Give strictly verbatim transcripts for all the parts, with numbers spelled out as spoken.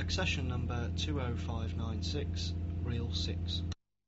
Accession number two oh five nine six, reel six.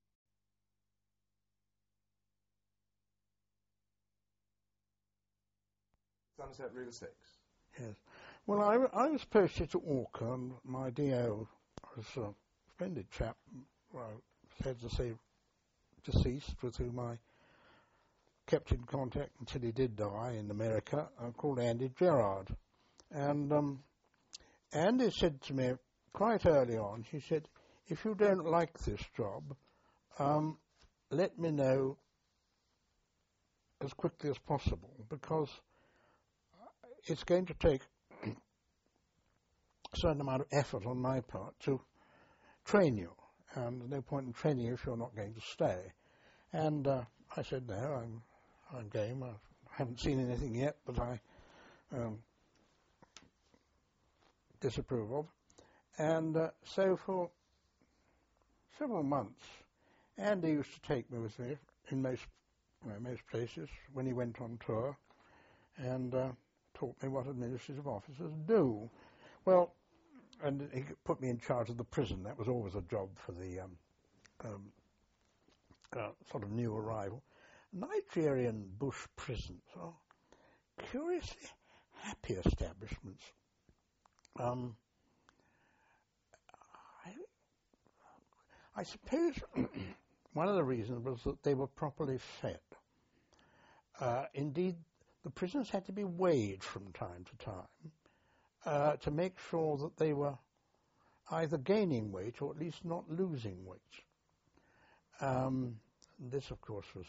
Somerset Reel six. Yes. Well, I, I was posted to Orca, and my D O was a splendid chap, well, sad to say deceased, with whom I kept in contact until he did die in America, uh, called Andy Gerard. And um, Andy said to me quite early on, he said, if you don't like this job, um, let me know as quickly as possible, because it's going to take a certain amount of effort on my part to train you, and there's no point in training you if you're not going to stay. And uh, I said, no, I'm, I'm game. I haven't seen anything yet that I um, disapprove of. And uh, so for several months, Andy used to take me with me in most, you know, most places when he went on tour, and uh, taught me what administrative officers do. Well, and he put me in charge of the prison. That was always a job for the um, um, uh, sort of new arrival. Nigerian bush prisons are curiously happy establishments. Um, I, I suppose one of the reasons was that they were properly fed. Uh, indeed, the prisoners had to be weighed from time to time uh, to make sure that they were either gaining weight or at least not losing weight. Um, this, of course, was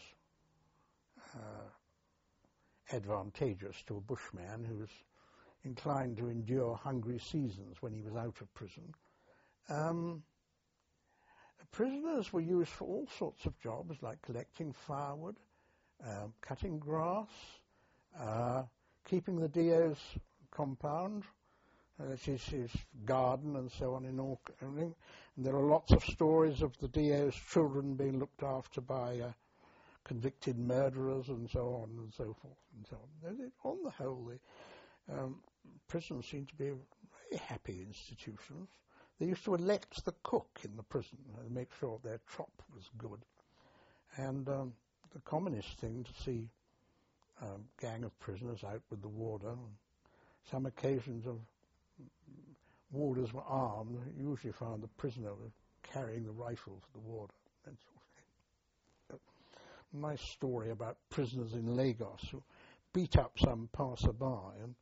uh, advantageous to a bushman who was inclined to endure hungry seasons when he was out of prison. Um, prisoners were used for all sorts of jobs, like collecting firewood, uh, cutting grass, uh, keeping the D O's compound, uh, his, his garden and so on in all. And there are lots of stories of the D O's children being looked after by uh, convicted murderers and so on and so forth and so on. On the whole, the um, prisons seem to be very happy institutions. They used to elect the cook in the prison and make sure their chop was good. And um, the commonest thing to see a um, gang of prisoners out with the warder. On some occasions of warders were armed. You usually found the prisoner was carrying the rifle for the warder. That sort of thing. A nice story about prisoners in Lagos who beat up some passerby, and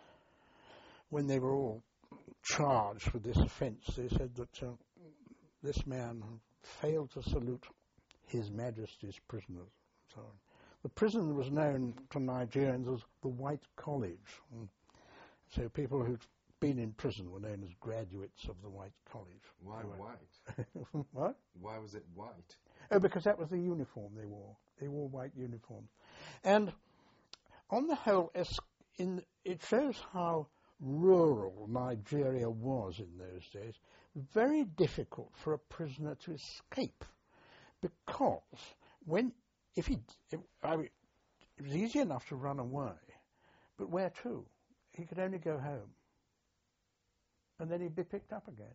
when they were all charged with this offence, they said that uh, this man failed to salute His Majesty's prisoners. So the prison was known to Nigerians as the White College. And so people who'd been in prison were known as graduates of the White College. Why white? What? Why was it white? Oh, because that was the uniform they wore. They wore white uniforms. And on the whole, in, it shows how rural Nigeria was in those days. Very difficult for a prisoner to escape, because when, if he, if, I mean, it was easy enough to run away, but where to? He could only go home, and then he'd be picked up again.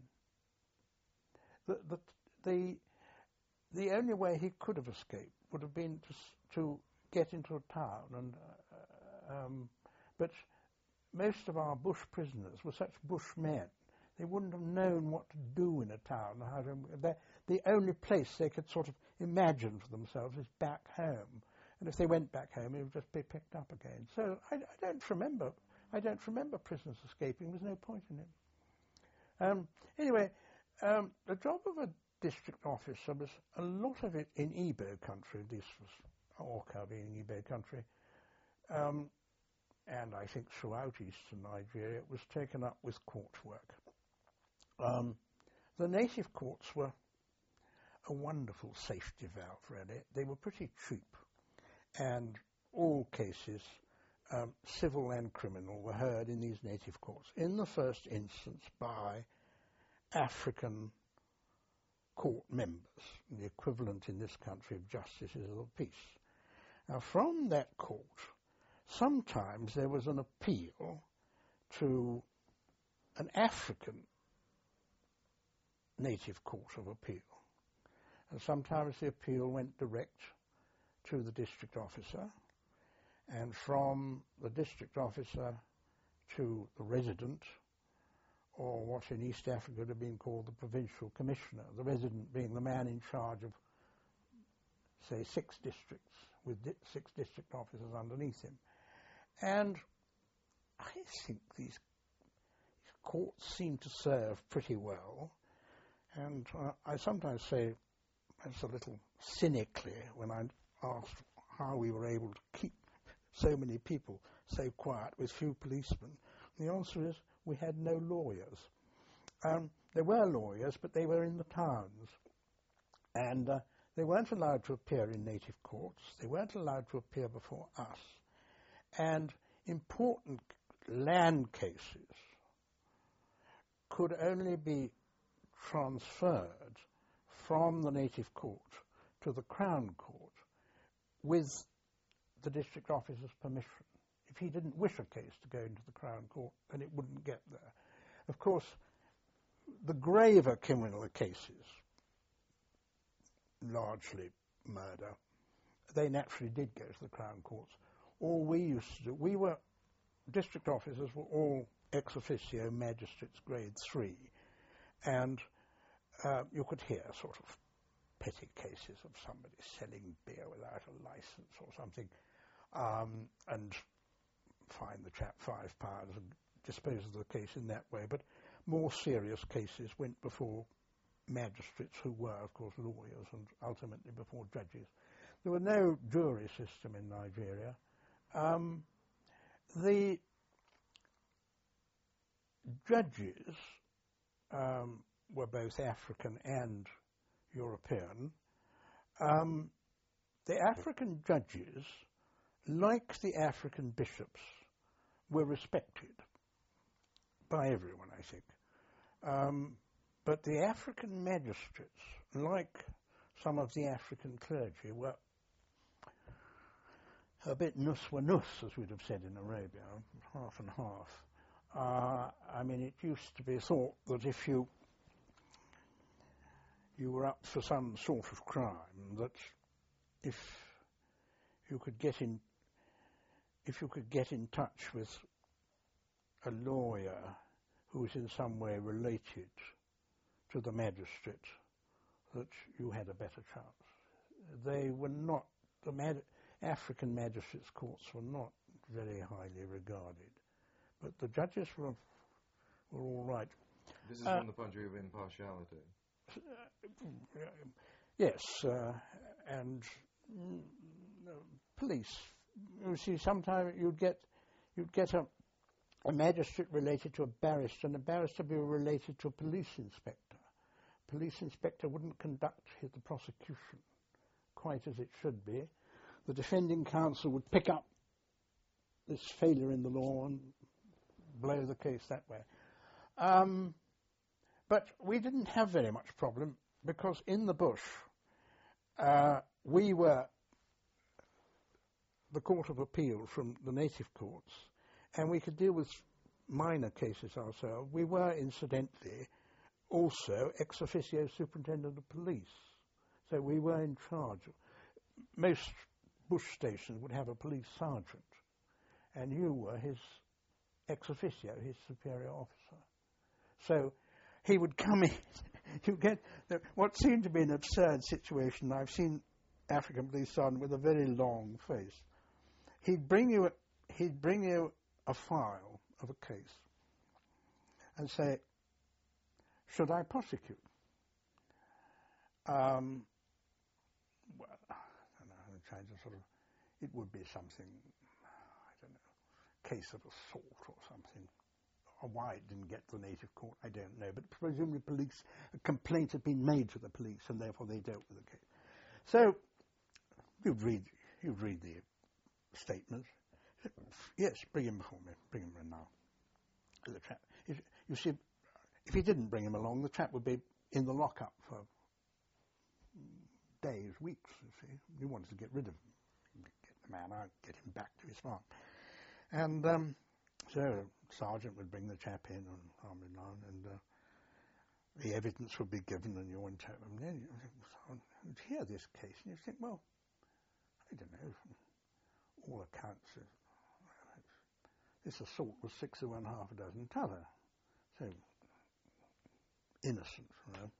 The the the, the only way he could have escaped would have been to to get into a town, and uh, um, but most of our bush prisoners were such bushmen. They wouldn't have known what to do in a town. How to, the only place they could sort of imagine for themselves is back home. And if they went back home, they would just be picked up again. So I, I don't remember. I don't remember prisoners escaping. There's no point in it. Um, anyway, um, the job of a district officer was a lot of it in Igbo country. This was Orca being Igbo country. Um, and I think throughout eastern Nigeria, it was taken up with court work. Um, the native courts were a wonderful safety valve, really. They were pretty cheap, and all cases, um, civil and criminal, were heard in these native courts, in the first instance by African court members, the equivalent in this country of justices of the peace. Now, from that court, sometimes there was an appeal to an African native court of appeal. And sometimes the appeal went direct to the district officer, and from the district officer to the resident, or what in East Africa would have been called the provincial commissioner, the resident being the man in charge of, say, six districts, with di- six district officers underneath him. And I think these courts seem to serve pretty well, and uh, I sometimes say, it's a little cynically, when I'm asked how we were able to keep so many people so quiet with few policemen, the answer is we had no lawyers. Um, there were lawyers, but they were in the towns, and uh, they weren't allowed to appear in native courts. They weren't allowed to appear before us. And important land cases could only be transferred from the native court to the Crown Court with the district officer's permission. If he didn't wish a case to go into the Crown Court, then it wouldn't get there. Of course, the graver criminal cases, largely murder, they naturally did go to the Crown Courts. All we used to do, we were, district officers were all ex officio magistrates grade three, and uh, you could hear sort of petty cases of somebody selling beer without a license or something, um, and fine the chap five pounds and dispose of the case in that way. But more serious cases went before magistrates, who were, of course, lawyers, and ultimately before judges. There was no jury system in Nigeria. Um, the judges um, were both African and European. Um, the African judges, like the African bishops, were respected by everyone, I think. Um, but the African magistrates, like some of the African clergy, were a bit nus wa nus, as we'd have said in Arabia, half and half. Uh, I mean, it used to be thought that if you you were up for some sort of crime, that if you could get in, if you could get in touch with a lawyer who was in some way related to the magistrate, that you had a better chance. They were not, the mag- African magistrates' courts were not very highly regarded, but the judges were were all right. This is uh, from the point of view of impartiality. Uh, yes, uh, and mm, police. You see, sometimes you'd get you'd get a, a magistrate related to a barrister, and a barrister be related to a police inspector. Police inspector wouldn't conduct the prosecution quite as it should be. The defending counsel would pick up this failure in the law and blow the case that way. Um, but we didn't have very much problem, because in the bush uh, we were the Court of Appeal from the native courts, and we could deal with minor cases ourselves. We were, incidentally, also ex officio superintendent of police, so we were in charge. Most bush stations would have a police sergeant, and you were his ex officio, his superior officer. So he would come in. You get the, what seemed to be an absurd situation. I've seen African police sergeant with a very long face. He'd bring you a, he'd bring you a file of a case and say, "Should I prosecute?" Um, well, I don't know. I'm trying to sort of. It would be something, I don't know, case of assault or something. Or why it didn't get to the native court, I don't know. But presumably police, a complaint had been made to the police, and therefore they dealt with the case. So you'd read, you'd read the statement. Yes, bring him before me. Bring him in now. The chap. If, you see, if he didn't bring him along, the chap would be in the lockup for days, weeks. You see, you wanted to get rid of him, get the man out, get him back to his farm, and um, so sergeant would bring the chap in on arm in arm, and uh, the evidence would be given and you went home. And then you'd hear this case and you think, well, I don't know, from all accounts, uh, this assault was six of one, half a dozen t'other. So, innocent, you know.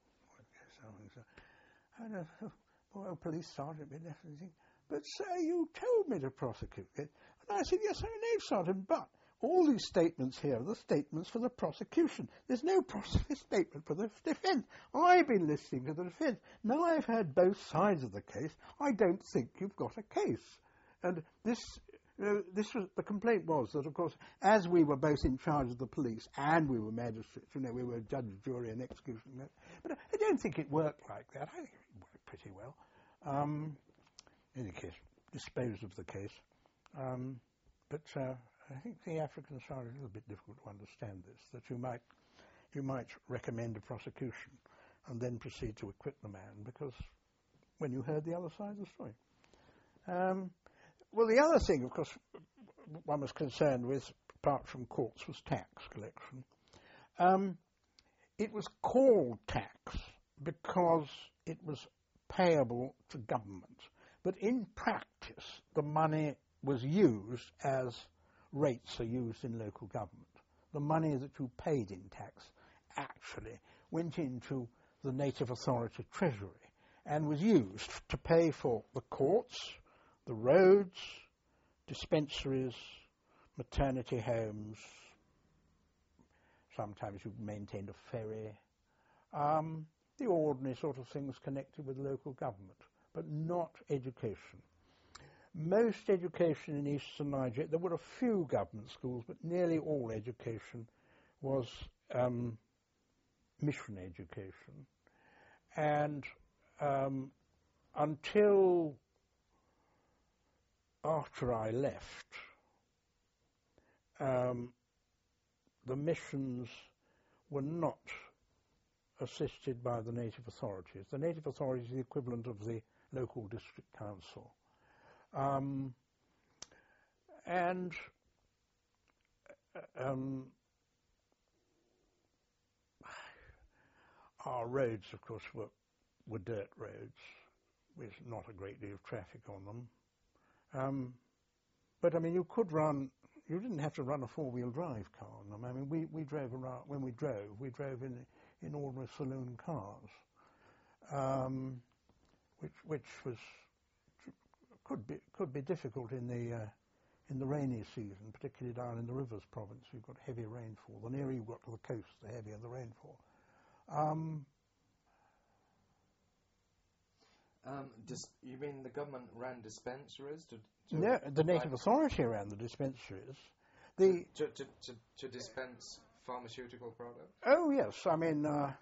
And uh, Royal Police Sergeant be left and think, but sir, you told me to prosecute it. And I said, yes, I know, Sergeant, but all these statements here are the statements for the prosecution. There's no pros- statement for the defence. I've been listening to the defence. Now I've heard both sides of the case. I don't think you've got a case. And this, you know, this was the complaint was that, of course, as we were both in charge of the police and we were magistrates, you know, we were judge, jury, and executioner. But I don't think it worked like that. I think it worked pretty well. Um, in any case, disposed of the case. Um, but uh, I think the Africans found it a little bit difficult to understand this, that you might, you might recommend a prosecution and then proceed to acquit the man, because when you heard the other side of the story. Um, well, the other thing, of course, one was concerned with, apart from courts, was tax collection. Um, it was called tax because it was payable to government. But in practice, the money was used as rates are used in local government. The money that you paid in tax actually went into the native authority treasury and was used to pay for the courts, the roads, dispensaries, maternity homes. Sometimes you maintained a ferry. Um, the ordinary sort of things connected with local government, but not education. Most education in eastern Nigeria, there were a few government schools, but nearly all education was um, mission education. And um, until after I left, um, the missions were not assisted by the native authorities. The native authorities is the equivalent of the local district council. Um, and um, our roads, of course, were, were dirt roads with not a great deal of traffic on them. Um, but, I mean, you could run, you didn't have to run a four-wheel drive car on them. I mean, we, we drove around, when we drove, we drove in, in ordinary saloon cars, um, which, which was... Could be could be difficult in the uh, in the rainy season, particularly down in the Rivers province. You've got heavy rainfall. The nearer you got to the coast, the heavier the rainfall. Um, um, dis- you mean the government ran dispensaries to? to no, the native authority ran the dispensaries. The to, to, to, to dispense pharmaceutical products. Oh yes, I mean. Uh,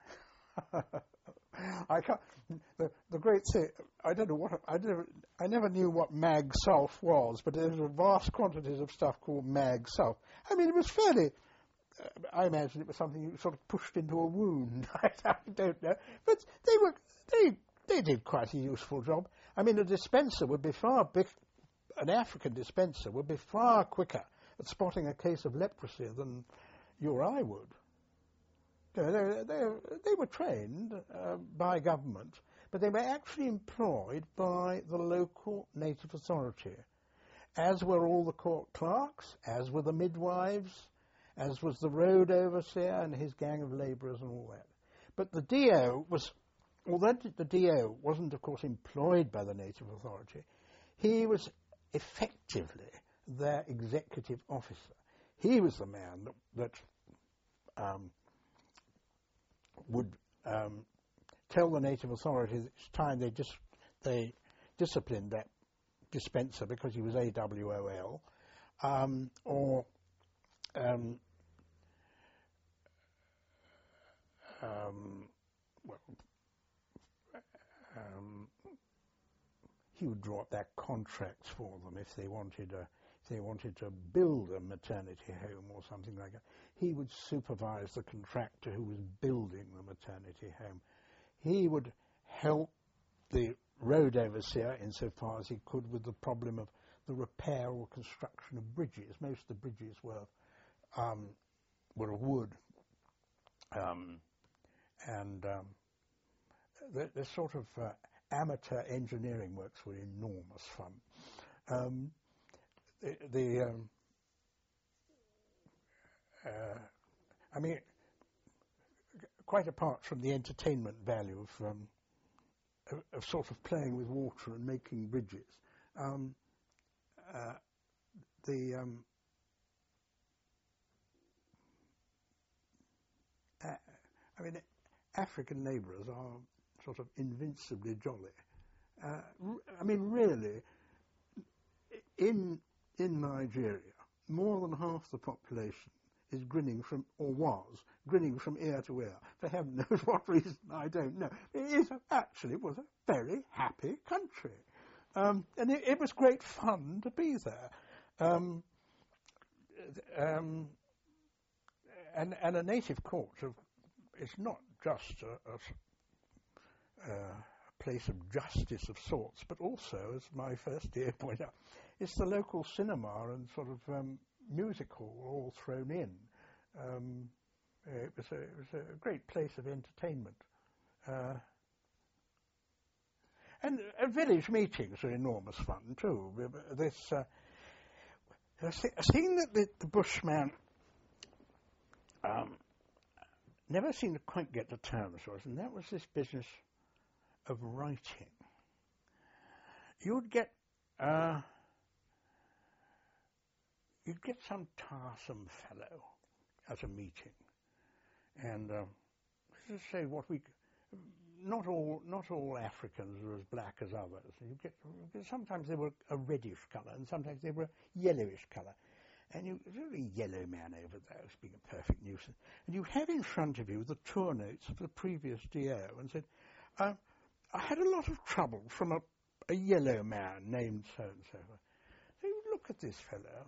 I can't. The, the great thing, I don't know what I never. I never knew what mag sulf was, but there were vast quantities of stuff called mag sulf. I mean, it was fairly. Uh, I imagine it was something you sort of pushed into a wound. I, I don't know, but they were they they did quite a useful job. I mean, a dispenser would be far big. An African dispenser would be far quicker at spotting a case of leprosy than you or I would. They, they, they were trained uh, by government, but they were actually employed by the local native authority, as were all the court clerks, as were the midwives, as was the road overseer and his gang of labourers and all that. But the D O was, although the D O wasn't, of course, employed by the native authority, he was effectively their executive officer. He was the man that... that um, would um, tell the native authorities it's time they just they disciplined that dispenser because he was A W O L, um, or um, um, well, um, he would draw up their contracts for them if they wanted a, if they wanted to build a maternity home or something like that. He would supervise the contractor who was building the maternity home. He would help the road overseer insofar as he could with the problem of the repair or construction of bridges. Most of the bridges were um, were of wood, um, and um, the, the sort of uh, amateur engineering works were enormous fun. Um, the, the um, uh, I mean, quite apart from the entertainment value of, um, of, of sort of playing with water and making bridges, um, uh, the um, uh, I mean, African labourers are sort of invincibly jolly. Uh, r- I mean, really, in in Nigeria, more than half the population is grinning from, or was, grinning from ear to ear. For heaven knows what reason, I don't know. It is actually was a very happy country. Um, and it, it was great fun to be there. Um, um, and, and a native court of, is not just a, a, a place of justice of sorts, but also, as my first year pointed out, it's the local cinema and sort of um, music hall all thrown in. Um, it, was a, it was a great place of entertainment. Uh, and uh, village meetings are enormous fun too. This, uh, a thing that the, the Bushman um, never seemed to quite get to terms with, and that was this business of writing. You'd get uh, you'd get some tiresome fellow at a meeting, and uh, let's just say what we, not all not all Africans are as black as others. You get sometimes they were a reddish colour, and sometimes they were a yellowish colour, and you there's a yellow man over there who's being a perfect nuisance, and you have in front of you the tour notes of the previous D O, and said, uh, I had a lot of trouble from a, a yellow man named so and so. So you look at this fellow.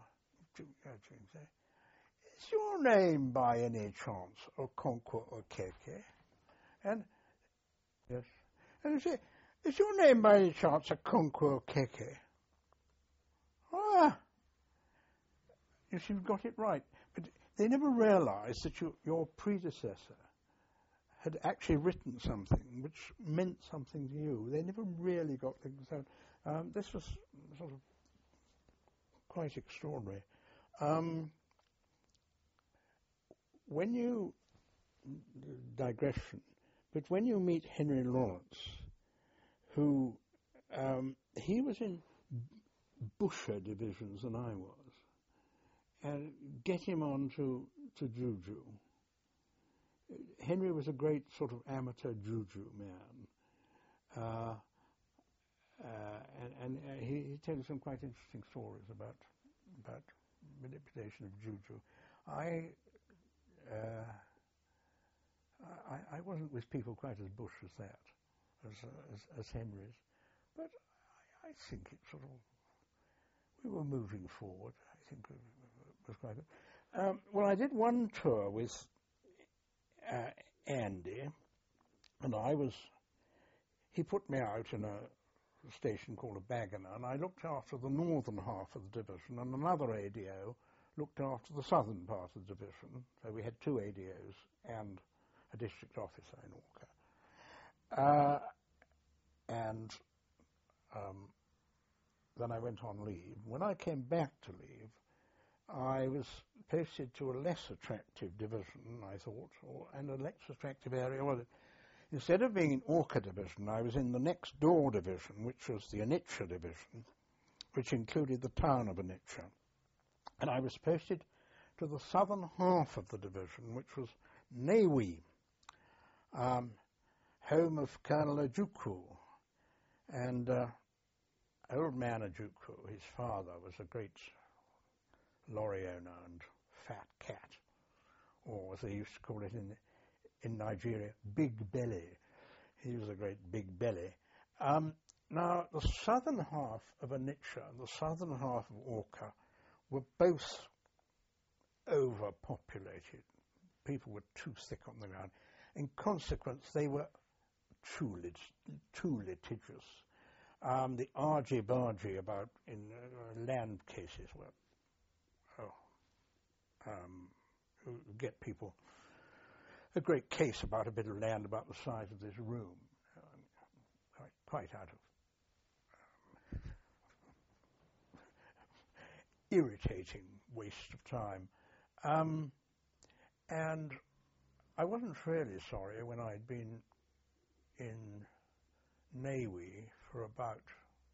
Is your name by any chance Okonkwo Okeke? And yes, and you say, is your name by any chance Okonkwo Okeke? Ah, you see, you've got it right. But they never realised that you, your predecessor had actually written something which meant something to you. They never really got things out. Um, this was sort of quite extraordinary. Um, when you, digression, but when you meet Henry Lawrence, who, um, he was in busher divisions than I was, and get him on to, to juju. Henry was a great sort of amateur juju man. Uh, uh, and and uh, he, he tells some quite interesting stories about about manipulation of juju. I, uh, I I wasn't with people quite as bush as that, as uh, as, as Henry's, but I, I think it sort of we were moving forward. I think it was quite good. Um, well, I did one tour with uh, Andy, and I was. He put me out in a station called a Bagganer, and I looked after the northern half of the division, and another A D O looked after the southern part of the division. So we had two A D Os and a district officer in Orca. Uh, and um, then I went on leave. When I came back to leave, I was posted to a less attractive division, I thought, or, and a less attractive area. Well, instead of being in Orca division, I was in the next door division, which was the Onitsha division, which included the town of Onitsha. And I was posted to the southern half of the division, which was Newi, um, home of Colonel Ojukwu. And uh, old man Ojukwu, his father, was a great lorry owner and fat cat, or as they used to call it in in Nigeria, big belly. He was a great big belly. Um, now, the southern half of Onitsha and the southern half of Orca were both overpopulated. People were too thick on the ground. In consequence, they were too, lit- too litigious. Um, the argy-bargy about in uh, land cases were, oh, um, get people a great case about a bit of land about the size of this room, um, quite, quite out of um, irritating waste of time. Um, and I wasn't really sorry when I'd been in Nawi for about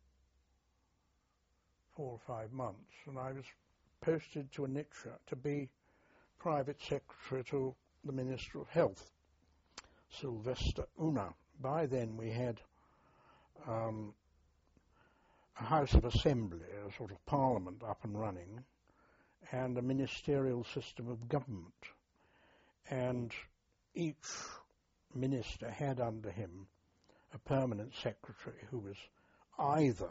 four or five months, and I was posted to Anitra to be private secretary to the Minister of Health, Sylvester Una. By then we had um, a House of Assembly, a sort of parliament up and running, and a ministerial system of government. And each minister had under him a permanent secretary who was either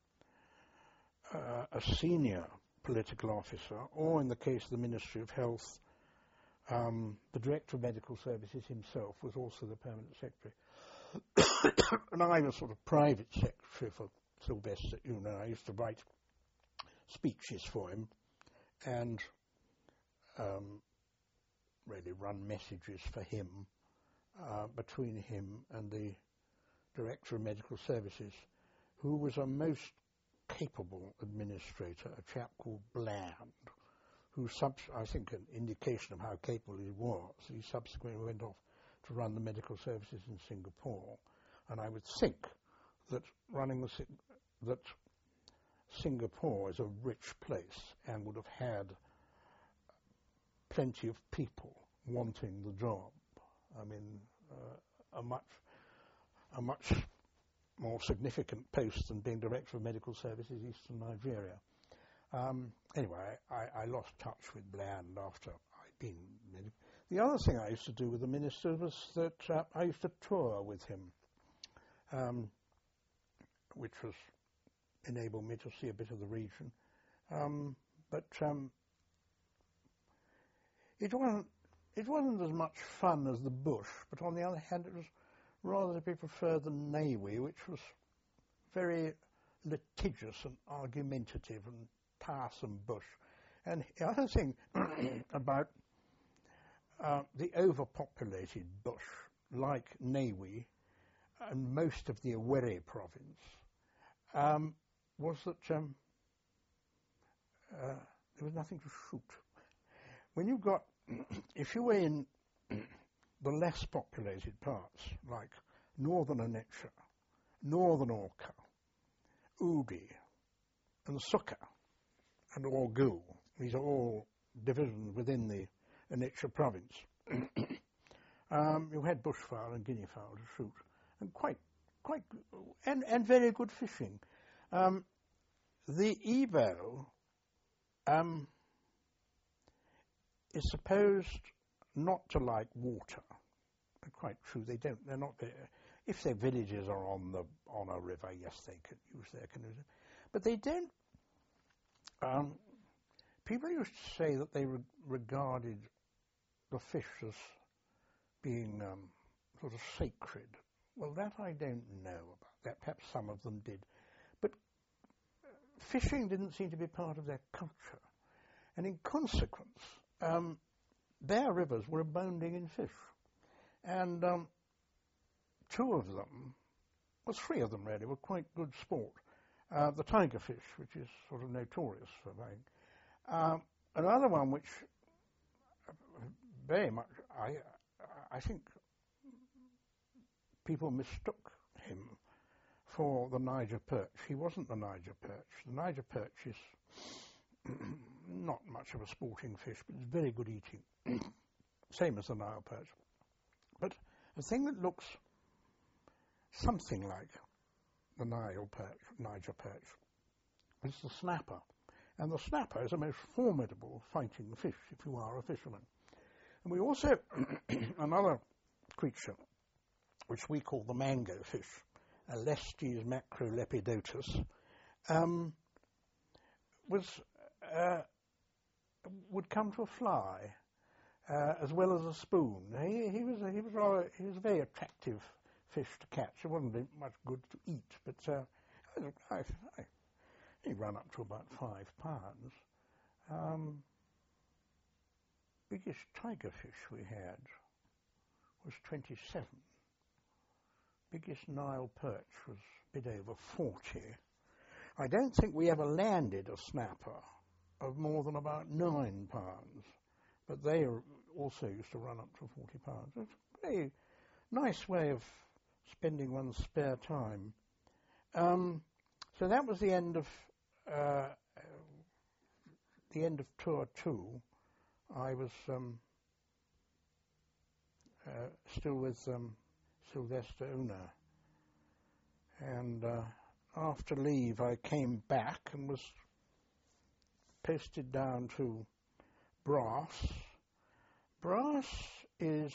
uh, a senior political officer, or in the case of the Ministry of Health, um, the Director of Medical Services himself was also the permanent secretary. And I was sort of private secretary for Sylvester Una. I used to write speeches for him and um, really run messages for him uh, between him and the Director of Medical Services, who was a most capable administrator, a chap called Bland, who, subs- I think an indication of how capable he was, he subsequently went off to run the medical services in Singapore. And I would think that running the si- that Singapore is a rich place and would have had plenty of people wanting the job. I mean, uh, a much a much more significant post than being Director of Medical Services Eastern Nigeria. Um, anyway, I, I lost touch with Bland after I'd been. The other thing I used to do with the minister was that uh, I used to tour with him, um, which was enabled me to see a bit of the region. Um, but um, it wasn't it wasn't as much fun as the bush, but on the other hand, it was rather to be preferred than Nawi, which was very litigious and argumentative and tiresome bush. And the other thing about uh, the overpopulated bush, like Nawi and most of the Owerri province, um, was that um, uh, there was nothing to shoot. When you got, if you were in the less populated parts, like northern Onitsha, northern Orkha, Udi, and Sukka, and Orgu, these are all divisions within the Onitsha province, um, you had bushfowl and guinea fowl to shoot, and quite, quite, and, and very good fishing. Um, the Ebo um, is supposed not to like water. Quite true, they don't. They're not very. If their villages are on the on a river, yes, they can use their canoes, but they don't. Um, people used to say that they re- regarded the fish as being um, sort of sacred. Well, that I don't know about that. Perhaps some of them did, but fishing didn't seem to be part of their culture, and in consequence, um, their rivers were abounding in fish. And um, two of them, well, three of them really, were quite good sport. Uh, the tiger fish, which is sort of notorious for laying. Um, another one which very much, I, I think people mistook him for the Niger perch. He wasn't the Niger perch. The Niger perch is not much of a sporting fish, but it's very good eating. Same as the Nile perch. But a thing that looks something like the Nile perch, Niger perch, is the snapper. And the snapper is a most formidable fighting fish if you are a fisherman. And we also have another creature, which we call the mango fish, Alestes macrolepidotus, um, was uh, would come to a fly. Uh, as well as a spoon. He, he was a, he was rather, he was a very attractive fish to catch. It wasn't much good to eat, but uh, I, I, he ran up to about five pounds. Um, biggest tiger fish we had was twenty-seven. Biggest Nile perch was a bit over forty. I don't think we ever landed a snapper of more than about nine pounds, but they also used to run up to forty pounds. It's a very nice way of spending one's spare time. Um, so that was the end of uh, the end of tour two. I was um, uh, still with um, Sylvester Una, and uh, after leave I came back and was posted down to Brass. Brass is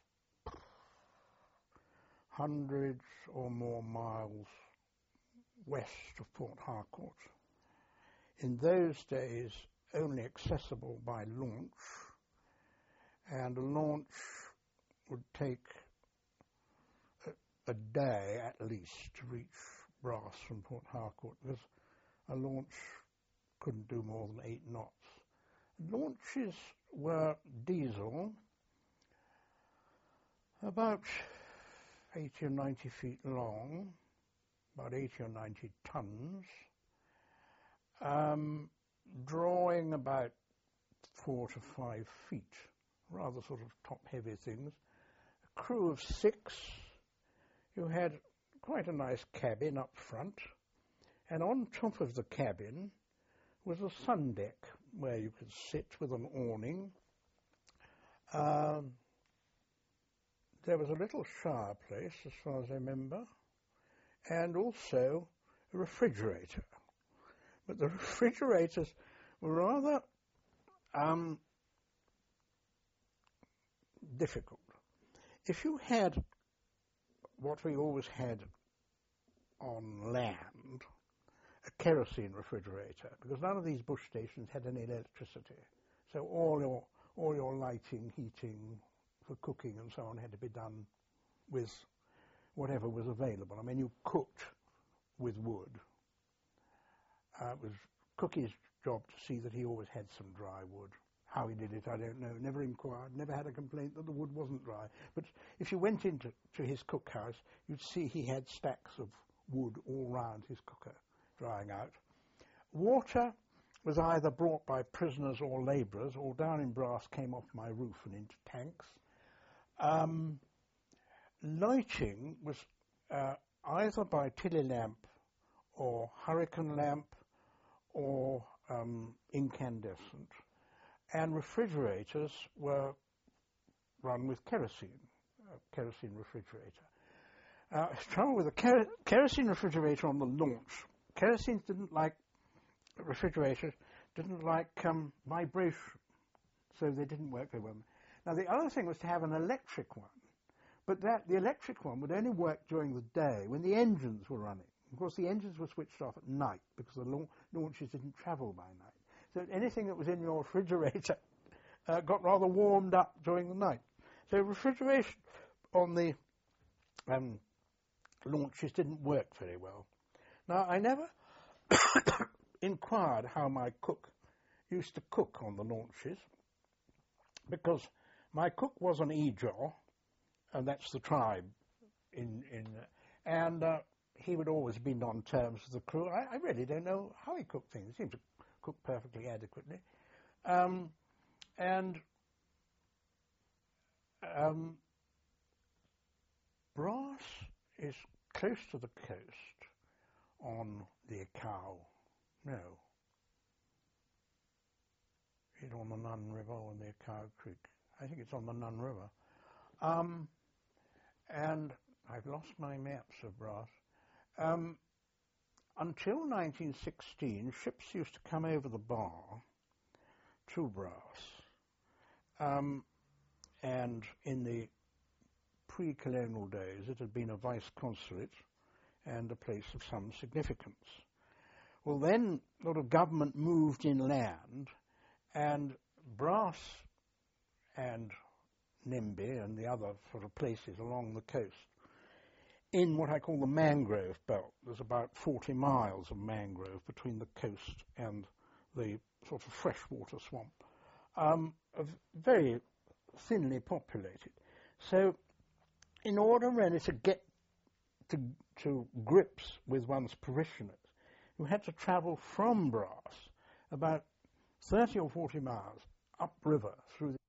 hundreds or more miles west of Port Harcourt. In those days, only accessible by launch, and a launch would take a, a day at least to reach Brass from Port Harcourt, because a launch couldn't do more than eight knots. Launches were diesel, about eighty or ninety feet long, about eighty or ninety tons, um, drawing about four to five feet, rather sort of top-heavy things. A crew of six. You had quite a nice cabin up front, and on top of the cabin was a sun deck where you could sit with an awning. Um, there was a little shower place, as far as I remember, and also a refrigerator. But the refrigerators were rather um, difficult. If you had what we always had on land, a kerosene refrigerator, because none of these bush stations had any electricity. So all your all your lighting, heating, for cooking and so on had to be done with whatever was available. I mean, you cooked with wood. Uh, it was Cookie's job to see that he always had some dry wood. How he did it, I don't know. Never inquired, never had a complaint that the wood wasn't dry. But if you went into to his cookhouse, you'd see he had stacks of wood all round his cooker, drying out. Water was either brought by prisoners or labourers, or down in Brass came off my roof and into tanks. Um, lighting was uh, either by tilly lamp or hurricane lamp or um, incandescent. And refrigerators were run with kerosene, a kerosene refrigerator. Uh, the trouble with a ker kerosene refrigerator on the launch, kerosene didn't like, refrigerators didn't like um, vibration, so they didn't work very well. Now the other thing was to have an electric one, but that the electric one would only work during the day when the engines were running. Of course, the engines were switched off at night because the la launches didn't travel by night. So anything that was in your refrigerator uh, got rather warmed up during the night. So refrigeration on the um, launches didn't work very well. Now, I never inquired how my cook used to cook on the launches, because my cook was an Ejaw, and that's the tribe in, in uh, and uh, he would always be on terms with the crew. I, I really don't know how he cooked things. He seemed to cook perfectly adequately. Um, and um, Brass is close to the coast on the Ecow. No. It's on the Nun River, on the Ecow Creek. I think it's on the Nun River. Um, and I've lost my maps of Brass. Um, until nineteen sixteen, ships used to come over the bar to Brass. Um, and in the pre-colonial days, it had been a vice consulate and a place of some significance. Well, then a lot of government moved inland, and Brass and Nimby and the other sort of places along the coast, in what I call the mangrove belt. There's about forty miles of mangrove between the coast and the sort of freshwater swamp, um, very thinly populated. So in order really to get to, to grips with one's parishioners, you had to travel from Brass about thirty or forty miles upriver through the